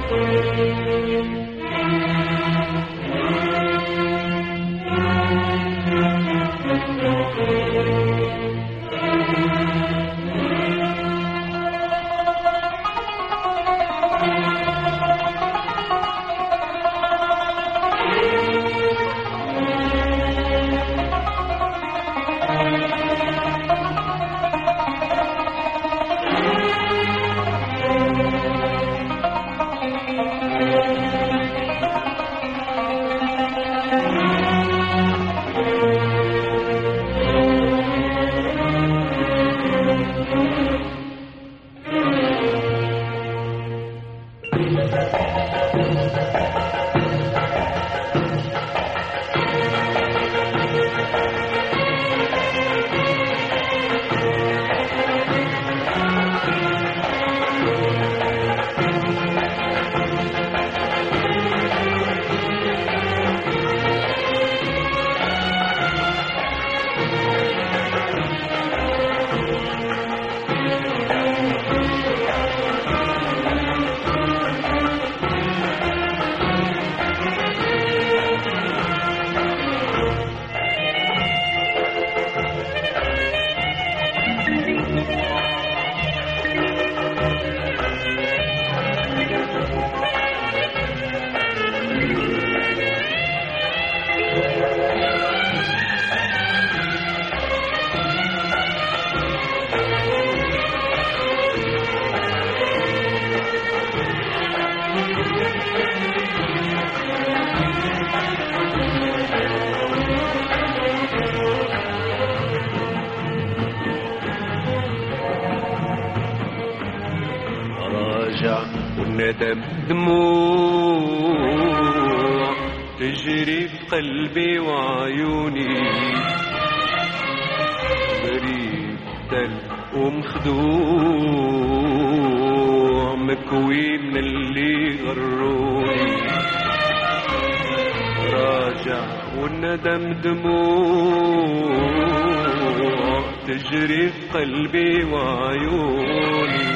والندم دموع تجري في قلبي وعيوني، غريب تل ومخدوع مكوي من اللي غروني. راجع والندم دموع تجري في قلبي وعيوني،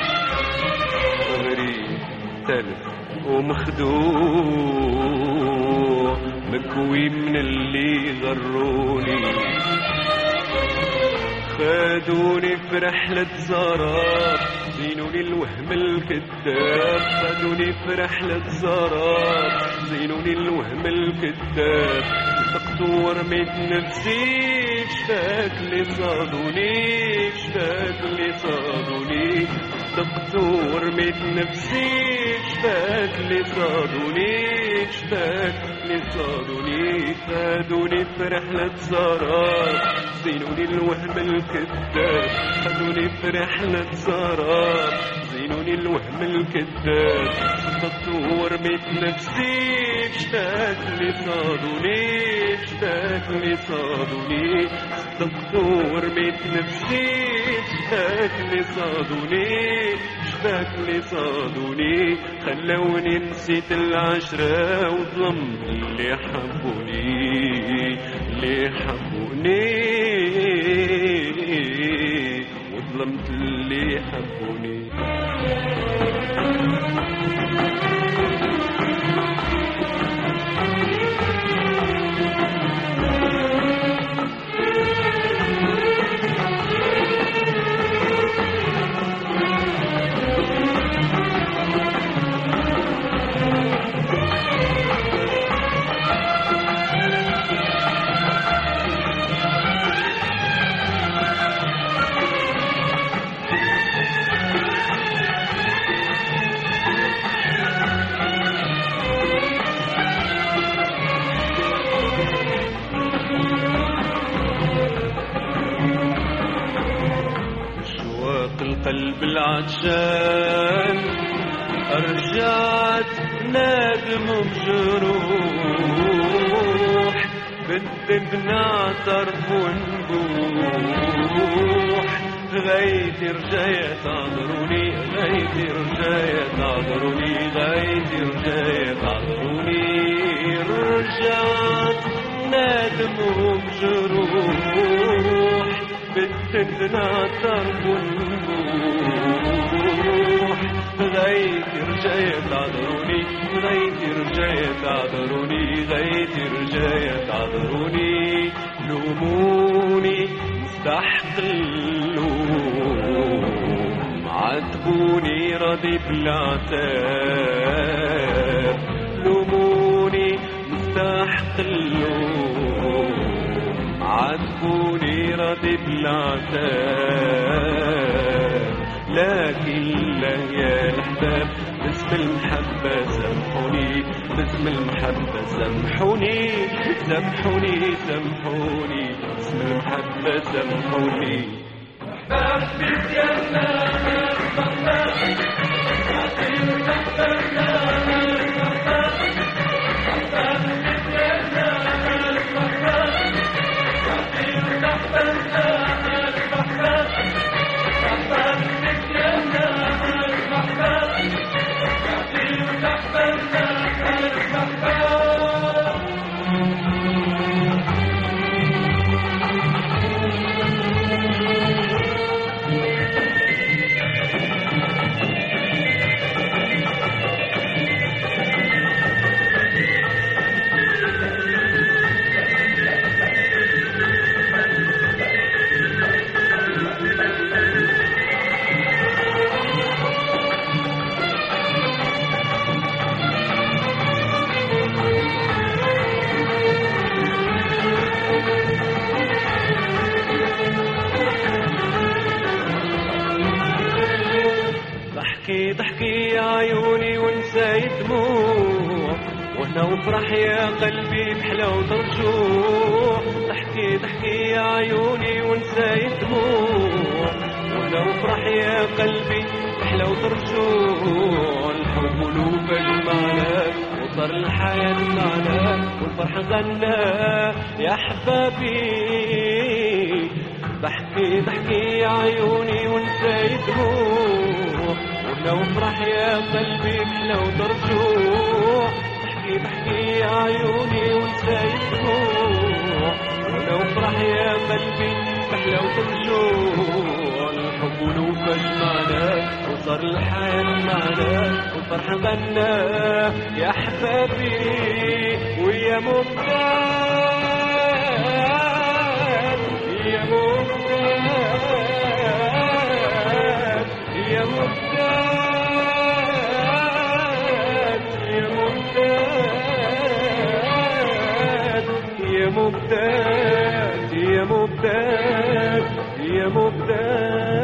ومخدوع مكوي من اللي غروني. خدوني في رحلة زراب زينوني الوهم الكذاب، خدوني في رحلة زراب زينوني الوهم الكذاب. صدقت ورميت نفسي شفاك اللي صادوني، شفاك اللي صادوني. صدقت ورميت نفسي شفاك اللي صادوني، شفاك اللي صادوني. خدوني في رحلة زراب زينوني الوهم الكذاب، خدوني في رحلة زراب زينوني الوهم الكذاب. صدقت ورميت نفسي شفاك اللي صادوني، شفاك اللي صادوني. صدقت ورميت نفسي شفاك اللي صادوني، شفاك اللي صادوني. خلوني نسيت العشرة وظلمت اللي حبوني، اللي حبوني وظلمت اللي حبوني. القلب العطشان رجعت نادم مجروح، بدي بنعترف ونبوح. غايتي رجاية تعذروني، غايتي رجاية تعذروني، غايتي رجاية تعذروني. رجعت نادم مجروح، بدي نعترف ونبوح. غايتي رجاية تعذروني غايتي رجاية تعذروني غايتي رجاية تعذروني لوموني مستحق اللوم عاتبوني راضي بالعتاب لوموني مستحق اللوم عاتبوني راضي بالعتاب لكن لا يا الأحباب باسم المحبة سامحوني باسم المحبة سامحوني سامحوني سامحوني باسم المحبة سامحوني أحباب بيتنا ضحكي يا عيوني ونسى دموع وانا وفرح يا قلبي بحلاوة رجوع ضحكي يا عيوني ونسى دموع وانا وفرح يا قلبي بحلاوة رجوع الحب ولوف جمعنا وصار الحياة معنا والفرح غنى يا حبابي ضحكي يا عيوني ونسى دموع وانا وفرح يا قلبي بحلاوة رجوع ضحكي يا عيوني ونسى دموع وانا وفرح يا قلبي بحلاوة رجوع الحب ولوف جمعنا وصار الحال معنا والفرح غنى يا حبابي ويا مبتاد يا مبتاد يا مبتاد يا مبتاد يا مبتاد يا مبتاد يا مبتاد